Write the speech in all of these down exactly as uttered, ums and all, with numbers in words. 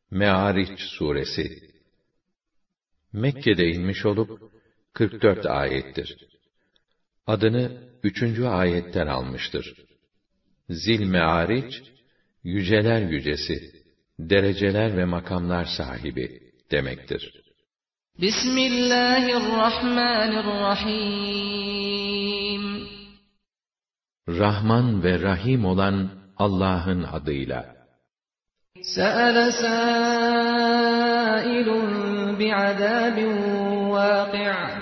Me'ariç suresi Mekke'de inmiş olup kırk dört ayettir. Adını üçüncü ayetten almıştır. Zil Me'ariç, yüceler yücesi, dereceler ve makamlar sahibi demektir. Bismillahirrahmanirrahim. Rahman ve Rahim olan Allah'ın adıyla. Sa'ale sâilun bi'azâbin vâki'.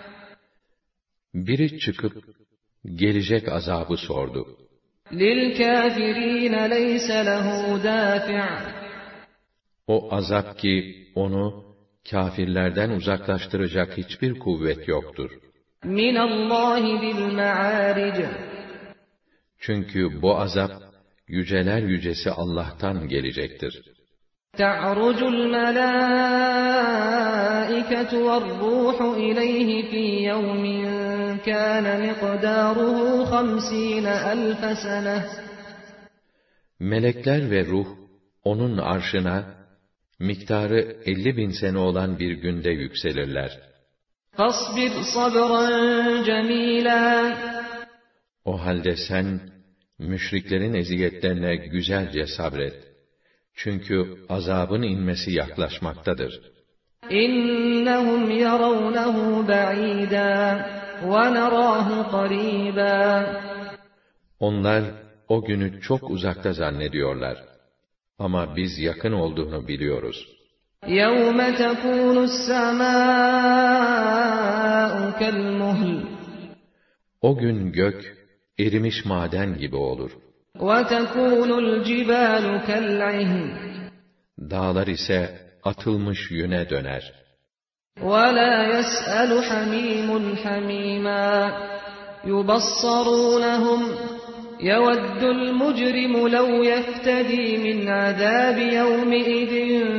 Biri çıkıp gelecek azabı sordu. Lil kâfirîne leyse lehu dâfi'. O azap ki onu kâfirlerden uzaklaştıracak hiçbir kuvvet yoktur. Minallâhi zil me'âric. Çünkü bu azap yüceler yücesi Allah'tan gelecektir. Ta'rucul melâiketu ve'r-rûhu ileyhi fî yevmin kâne miqdâruhu hamsîne elfe sene. Melekler ve ruh onun arşına miktarı elli bin sene olan bir günde yükselirler. Fasbir sabran cemîlâ. O halde sen müşriklerin eziyetlerine güzelce sabret. Çünkü azabın inmesi yaklaşmaktadır. İnnehum yarawnehu ba'îdâ ve nerâhu qarîbâ. Onlar o günü çok uzakta zannediyorlar. Ama biz yakın olduğunu biliyoruz. يَوْمَ تَكُونُ السَّمَاءُ كَالْمُهْلِ. O gün gök erimiş maden gibi olur. وَتَكُونُ الْجِبَالُ كَالْعِهْنِ. Dağlar ise atılmış yüne döner. وَلَا يَسْأَلُ حَمِيمٌ حَمِيمًا. يُبَصَّرُونَهُمْ يَوَدُّ الْمُجْرِمُ لَوْ يَفْتَدِي مِنْ عَذَابِ يَوْمِئِذٍ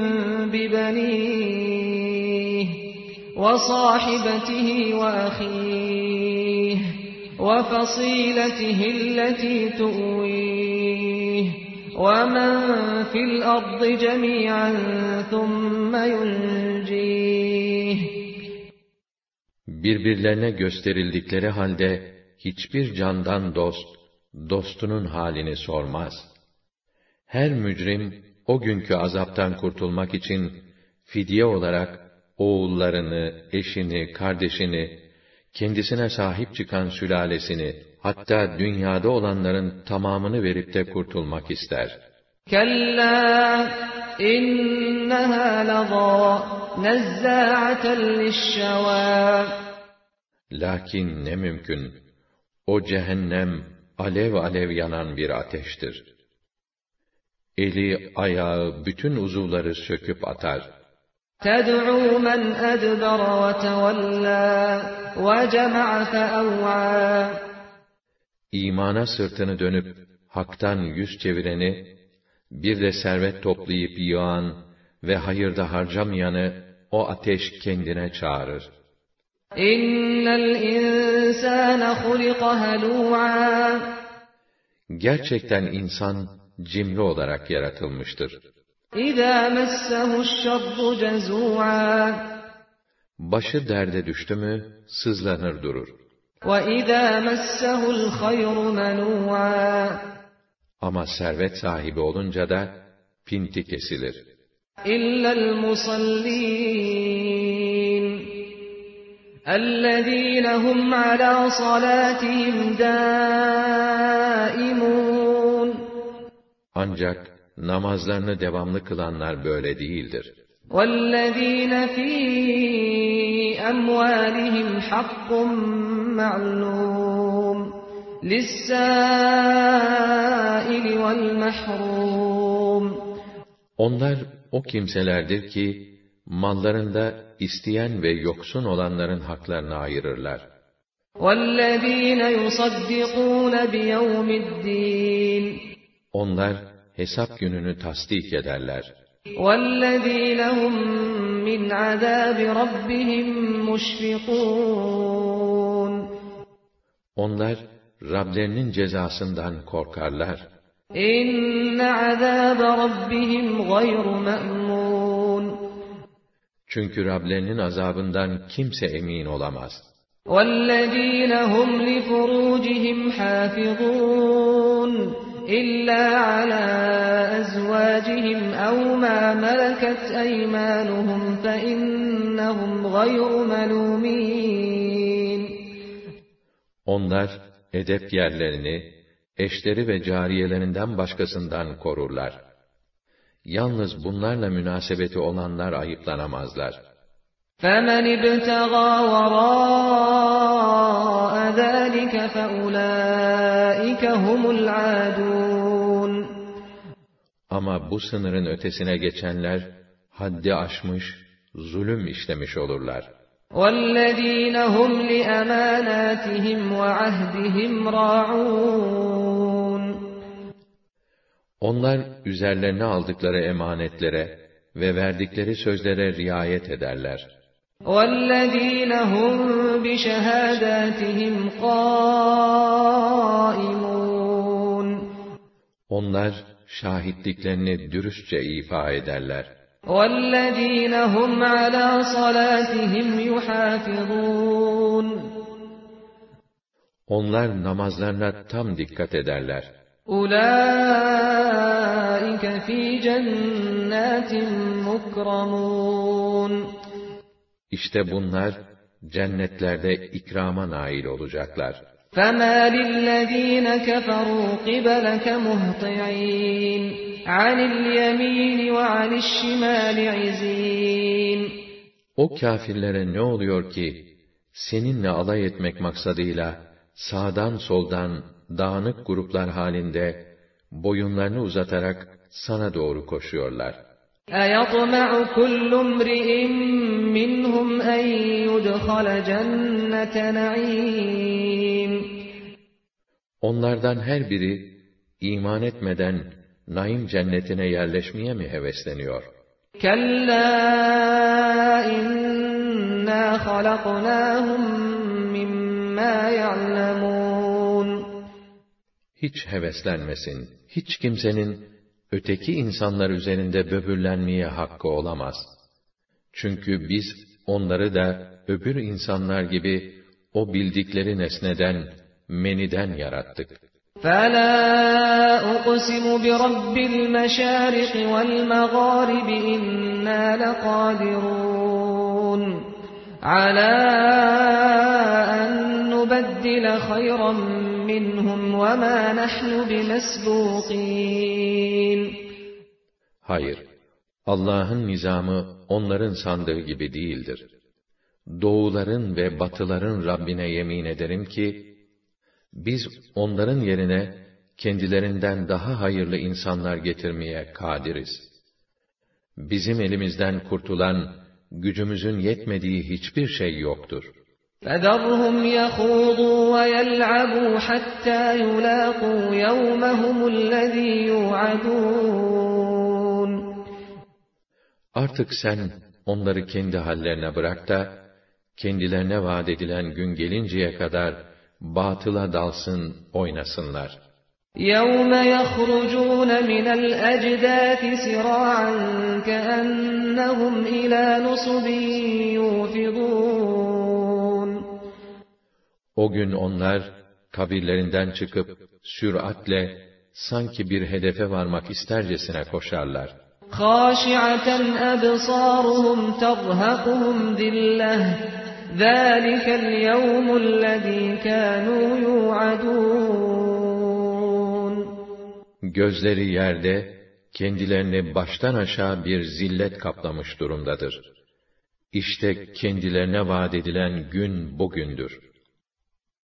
بِبَنِيهِ وَصَاحِبَتِهِ وَأَخِيهِ وَفَصِيلَتِهِ الَّتِي تُؤْوِيهِ وَمَنْ فِي الْأَرْضِ جَمِيعًا ثُمَّ يُنْجِيهِ. Birbirlerine gösterildikleri halde hiçbir candan dost, dostunun halini sormaz. Her mücrim, o günkü azaptan kurtulmak için, fidye olarak, oğullarını, eşini, kardeşini, kendisine sahip çıkan sülalesini, hatta dünyada olanların tamamını verip de kurtulmak ister. Kella inneha lazâ nezzâ'aten lişşevâ. Lakin ne mümkün, o cehennem, alev alev yanan bir ateştir. Eli, ayağı, bütün uzuvları söküp atar. تَدْعُو مَنْ أَدْبَرَ وَتَوَلَّى وَجَمَعَ فَأَوْعَى. İmana sırtını dönüp, haktan yüz çevireni, bir de servet toplayıp yığan ve hayırda harcamayanı, o ateş kendine çağırır. İnnel insâne hulika helû'â. Gerçekten insan cimri olarak yaratılmıştır. İzâ messehu'ş-şerru cezû'â. Başı derde düştü mü sızlanır durur. Ve izâ messehu'l hayru menû'â. Ama servet sahibi olunca da pinti kesilir. İllel musallîn. اَلَّذ۪ينَ هُمْ عَلَى صَلَاتِهِمْ دَائِمُونَ. Ancak namazlarını devamlı kılanlar böyle değildir. وَالَّذ۪ينَ ف۪ي أَمْوَالِهِمْ حَقٌّ مَعْلُومٌ لِلسَّائِلِ وَالْمَحْرُومِ. Onlar o kimselerdir ki, mallarında isteyen ve yoksun olanların haklarını ayırırlar. وَالَّذ۪ينَ يُصَدِّقُونَ بِيَوْمِ الدِّينِ. Onlar hesap gününü tasdik ederler. وَالَّذ۪ينَ هُمْ مِنْ عَذَابِ رَبِّهِمْ مُشْفِقُونَ. Onlar Rablerinin cezasından korkarlar. اِنَّ عَذَابَ رَبِّهِمْ غَيْرُ مَأْمُونَ. Çünkü Rablerinin azabından kimse emin olamaz. وَالَّذ۪ينَ هُمْ لِفُرُوجِهِمْ حَافِظُونَ إِلَّا عَلَى أَزْوَاجِهِمْ أَوْ مَا مَلَكَتْ أَيْمَانُهُمْ فَإِنَّهُمْ غَيْرُ مَلُومِينَ Onlar edep yerlerini, eşleri ve cariyelerinden başkasından korurlar. Yalnız bunlarla münasebeti olanlar ayıplanamazlar. فَمَنِ ابْتَغَى وَرَاءَ ذَٰلِكَ فَأُولَٰئِكَ هُمُ الْعَادُونَ Ama bu sınırın ötesine geçenler, haddi aşmış, zulüm işlemiş olurlar. وَالَّذ۪ينَ هُمْ لِأَمَانَاتِهِمْ وَعَهْدِهِمْ رَاعُونَ Onlar üzerlerine aldıkları emanetlere ve verdikleri sözlere riayet ederler. وَالَّذ۪ينَ هُمْ بِشَهَادَاتِهِمْ قَائِمُونَ Onlar şahitliklerini dürüstçe ifa ederler. وَالَّذ۪ينَ هُمْ عَلَى صَلَاتِهِمْ يُحَافِظُونَ Onlar namazlarına tam dikkat ederler. أُولَٰئِكَ فِي جَنَّاتٍ مُكْرَمُونَ İşte bunlar cennetlerde ikrama nail olacaklar. فَمَا لِلَّذ۪ينَ كَفَرُوا قِبَلَكَ مُهْطِعِينَ عَنِ الْيَمِينِ وَعَنِ الشِّمَالِ عِزِينَ O kâfirlere ne oluyor ki, seninle alay etmek maksadıyla, sağdan soldan, dağınık gruplar halinde, boyunlarını uzatarak sana doğru koşuyorlar. أَيَطْمَعُ كُلُّ امْرِئٍ مِّنْهُمْ أَنْ يُدْخَلَ جَنَّةَ نَعِيمٍ Onlardan her biri, iman etmeden, naim cennetine yerleşmeye mi hevesleniyor? كَلَّا إِنَّا خَلَقْنَاهُمْ مِمَّا يَعْلَمُونَ Hiç heveslenmesin, hiç kimsenin, öteki insanlar üzerinde böbürlenmeye hakkı olamaz. Çünkü biz, onları da, öbür insanlar gibi, o bildikleri nesneden, meniden yarattık. فَلَا أُقْسِمُ بِرَبِّ الْمَشَارِقِ وَالْمَغَارِبِ إِنَّا لَقَادِرُونَ عَلَى أَن نُّبَدِّلَ خَيْرًا مِّنْهُمْ وَمَا نَحْنُ بِمَسْبُوقِينَ Hayır, Allah'ın nizamı onların sandığı gibi değildir. Doğuların ve batıların Rabbine yemin ederim ki, biz onların yerine kendilerinden daha hayırlı insanlar getirmeye kadiriz. Bizim elimizden kurtulan, gücümüzün yetmediği hiçbir şey yoktur. فَذَرْهُمْ يَخُوضُوا وَيَلْعَبُوا حَتَّى يُلَاقُوا يَوْمَهُمُ الَّذ۪ي يُوعَدُونَ Artık sen onları kendi hallerine bırak da, kendilerine vaat edilen gün gelinceye kadar batıla dalsın, oynasınlar. يَوْمَ يَخْرُجُونَ مِنَ الْأَجْدَاثِ سِرَاعًا كَأَنَّهُمْ إِلَى نُصُبٍ يُوفِضُونَ O gün onlar, kabirlerinden çıkıp, süratle, sanki bir hedefe varmak istercesine koşarlar. خَاشِعَةً أَبْصَارُهُمْ تَرْهَقُهُمْ ذِلَّةٌ ذَٰلِكَ الْيَوْمُ الَّذ۪ي كَانُوا يُوعَدُونَ Gözleri yerde, kendilerini baştan aşağı bir zillet kaplamış durumdadır. İşte kendilerine vaat edilen gün bugündür.